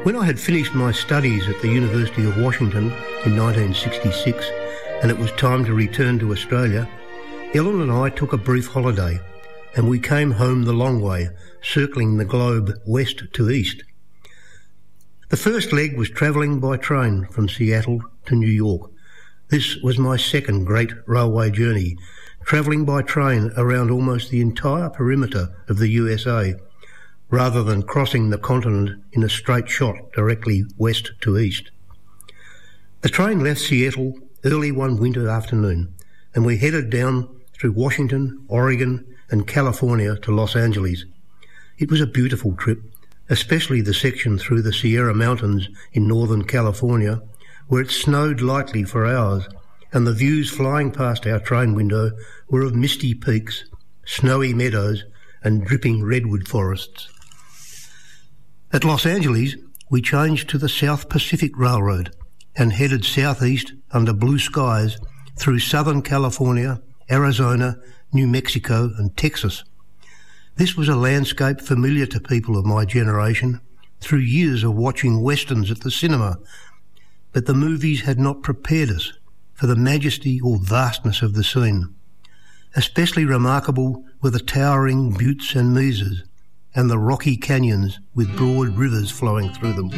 When I had finished my studies at the University of Washington in 1966 and it was time to return to Australia, Ellen and I took a brief holiday and we came home the long way, circling the globe west to east. The first leg was travelling by train from Seattle to New York. This was my second great railway journey, travelling by train around almost the entire perimeter of the USA, rather than crossing the continent in a straight shot directly west to east. The train left Seattle early one winter afternoon, and we headed down through Washington, Oregon, and California to Los Angeles. It was a beautiful trip, especially the section through the Sierra Mountains in Northern California, where it snowed lightly for hours, and the views flying past our train window were of misty peaks, snowy meadows, and dripping redwood forests. At Los Angeles, we changed to the South Pacific Railroad and headed southeast under blue skies through Southern California, Arizona, New Mexico, and Texas. This was a landscape familiar to people of my generation through years of watching westerns at the cinema, but the movies had not prepared us for the majesty or vastness of the scene. Especially remarkable were the towering buttes and mesas and the rocky canyons with broad rivers flowing through them.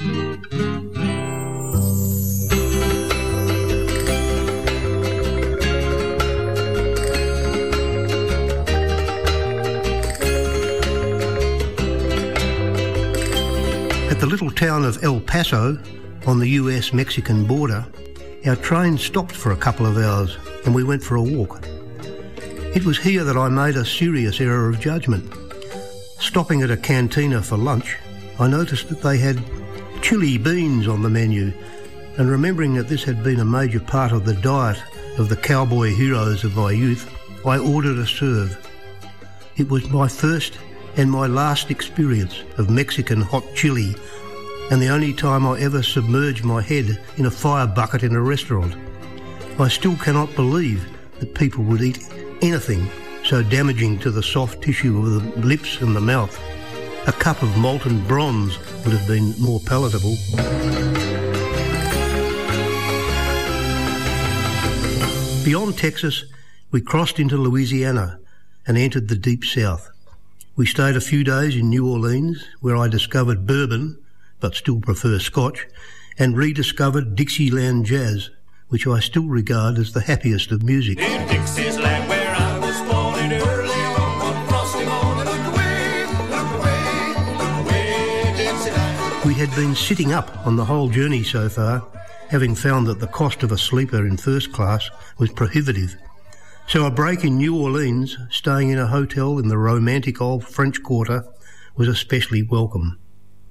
At the little town of El Paso on the US-Mexican border, our train stopped for a couple of hours and we went for a walk. It was here that I made a serious error of judgment. Stopping at a cantina for lunch, I noticed that they had chili beans on the menu, and remembering that this had been a major part of the diet of the cowboy heroes of my youth, I ordered a serve. It was my first and my last experience of Mexican hot chili, and the only time I ever submerged my head in a fire bucket in a restaurant. I still cannot believe that people would eat anything so damaging to the soft tissue of the lips and the mouth. A cup of molten bronze would have been more palatable. Beyond Texas, we crossed into Louisiana and entered the Deep South. We stayed a few days in New Orleans, where I discovered bourbon, but still prefer Scotch, and rediscovered Dixieland jazz, which I still regard as the happiest of music. In Dixieland, where I was born in early on one frosty morning, look away, Dixieland. We had been sitting up on the whole journey so far, having found that the cost of a sleeper in first class was prohibitive. So a break in New Orleans, staying in a hotel in the romantic old French Quarter, was especially welcome.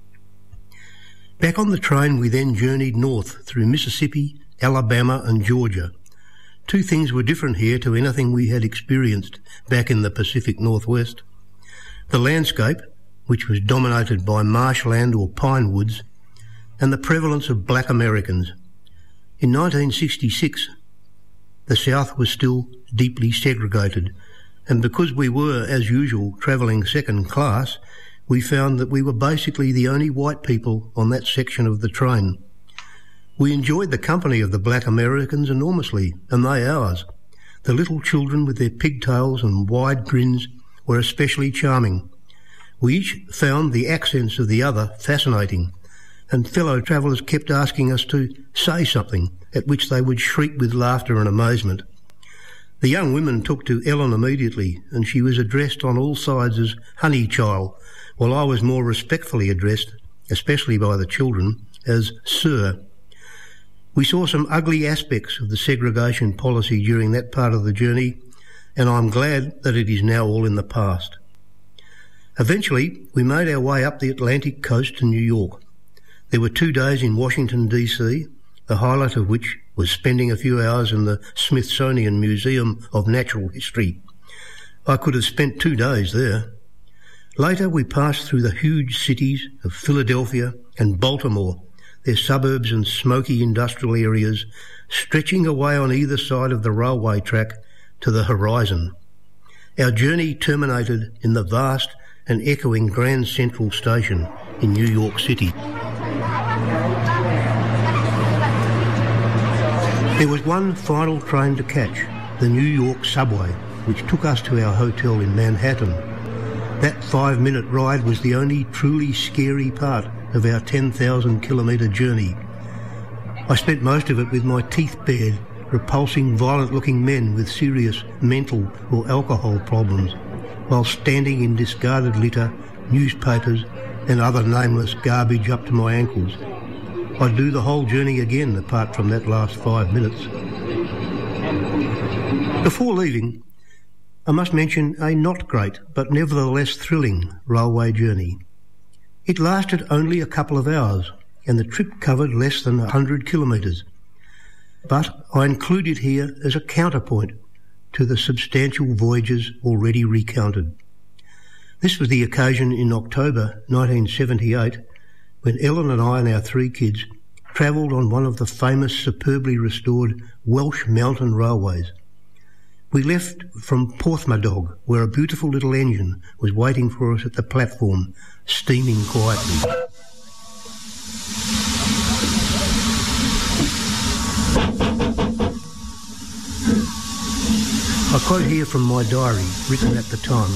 Back on the train, we then journeyed north through Mississippi, Alabama and Georgia. Two things were different here to anything we had experienced back in the Pacific Northwest. The landscape, which was dominated by marshland or pine woods, and the prevalence of black Americans. In 1966, the South was still deeply segregated, and because we were, as usual, travelling second class, we found that we were basically the only white people on that section of the train. We enjoyed the company of the black Americans enormously, and they ours. The little children with their pigtails and wide grins were especially charming. We each found the accents of the other fascinating, and fellow travellers kept asking us to say something, at which they would shriek with laughter and amazement. The young women took to Ellen immediately, and she was addressed on all sides as Honey Child, while I was more respectfully addressed, especially by the children, as Sir. We saw some ugly aspects of the segregation policy during that part of the journey, and I'm glad that it is now all in the past. Eventually, we made our way up the Atlantic coast to New York. There were 2 days in Washington, D.C., the highlight of which was spending a few hours in the Smithsonian Museum of Natural History. I could have spent 2 days there. Later, we passed through the huge cities of Philadelphia and Baltimore, their suburbs and smoky industrial areas stretching away on either side of the railway track to the horizon. Our journey terminated in the vast and echoing Grand Central Station in New York City. There was one final train to catch, the New York subway, which took us to our hotel in Manhattan. That 5-minute ride was the only truly scary part of our 10,000 kilometre journey. I spent most of it with my teeth bared, repulsing violent-looking men with serious mental or alcohol problems, while standing in discarded litter, newspapers and other nameless garbage up to my ankles. I'd do the whole journey again apart from that last 5 minutes. Before leaving, I must mention a not great but nevertheless thrilling railway journey. It lasted only a couple of hours and the trip covered less than 100 kilometres, but I include it here as a counterpoint to the substantial voyages already recounted. This was the occasion in October 1978 when Ellen and I and our 3 kids travelled on one of the famous superbly restored Welsh mountain railways. We left from Porthmadog, where a beautiful little engine was waiting for us at the platform, steaming quietly. I quote here from my diary, written at the time.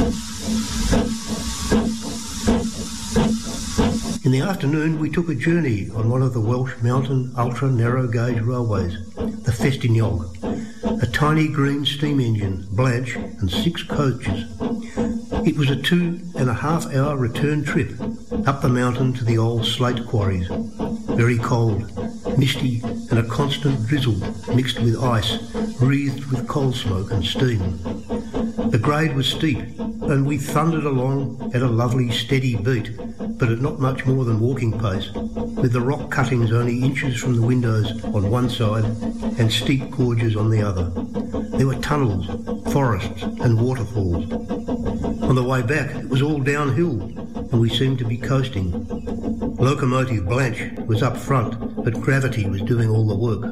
In the afternoon, we took a journey on one of the Welsh mountain ultra-narrow-gauge railways, the Ffestiniog, a tiny green steam engine, Blanche, and 6 coaches. It was a 2.5-hour return trip up the mountain to the old slate quarries. Very cold, misty, and a constant drizzle mixed with ice, wreathed with coal smoke and steam. The grade was steep, and we thundered along at a lovely steady beat, but at not much more than walking pace, with the rock cuttings only inches from the windows on one side and steep gorges on the other. There were tunnels, forests and waterfalls. On the way back it was all downhill and we seemed to be coasting. Locomotive Blanche was up front, but gravity was doing all the work.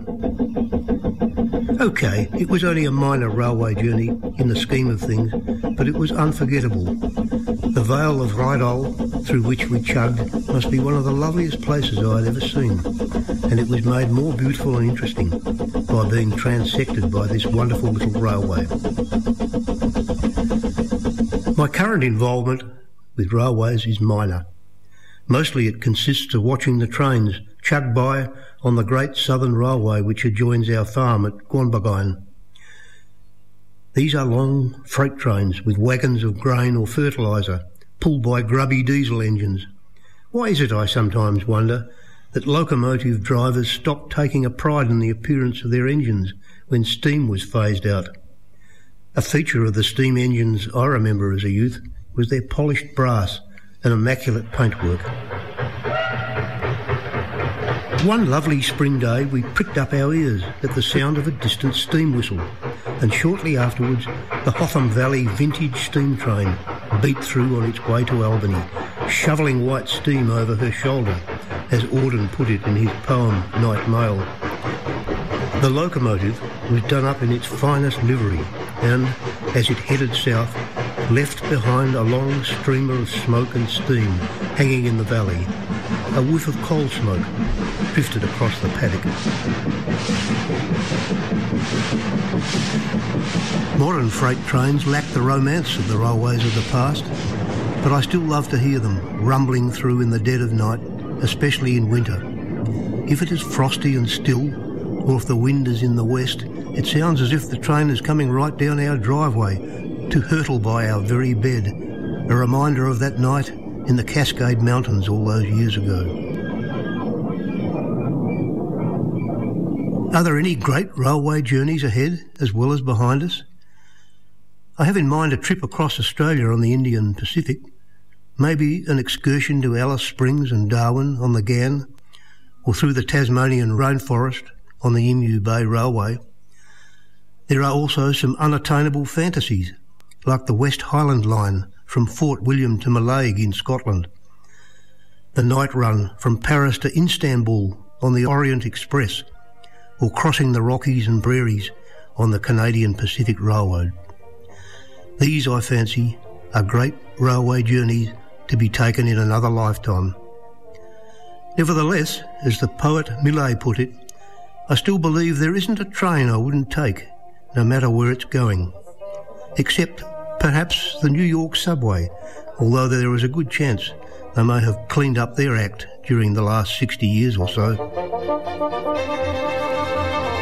Okay, it was only a minor railway journey in the scheme of things, but it was unforgettable. The Vale of Rheidol, through which we chugged, must be one of the loveliest places I had ever seen, and it was made more beautiful and interesting by being transected by this wonderful little railway. My current involvement with railways is minor. Mostly it consists of watching the trains chug by on the Great Southern Railway which adjoins our farm at Gwanbagain. These are long freight trains with wagons of grain or fertiliser, pulled by grubby diesel engines. Why is it, I sometimes wonder, that locomotive drivers stopped taking a pride in the appearance of their engines when steam was phased out? A feature of the steam engines I remember as a youth was their polished brass and immaculate paintwork. One lovely spring day we pricked up our ears at the sound of a distant steam whistle, and shortly afterwards the Hotham Valley vintage steam train beat through on its way to Albany, shovelling white steam over her shoulder, as Auden put it in his poem Night Mail. The locomotive was done up in its finest livery and, as it headed south, left behind a long streamer of smoke and steam hanging in the valley. A whiff of coal smoke drifted across the paddock. Modern freight trains lack the romance of the railways of the past, but I still love to hear them rumbling through in the dead of night, especially in winter. If it is frosty and still, or if the wind is in the west, it sounds as if the train is coming right down our driveway to hurtle by our very bed, a reminder of that night in the Cascade Mountains all those years ago. Are there any great railway journeys ahead as well as behind us? I have in mind a trip across Australia on the Indian Pacific, maybe an excursion to Alice Springs and Darwin on the Ghan, or through the Tasmanian rainforest on the Emu Bay Railway. There are also some unattainable fantasies, like the West Highland Line from Fort William to Mallaig in Scotland, the night run from Paris to Istanbul on the Orient Express, or crossing the Rockies and Prairies on the Canadian Pacific Railroad. These, I fancy, are great railway journeys to be taken in another lifetime. Nevertheless, as the poet Millet put it, I still believe there isn't a train I wouldn't take, no matter where it's going. Except perhaps the New York subway, although there is a good chance they may have cleaned up their act during the last 60 years or so.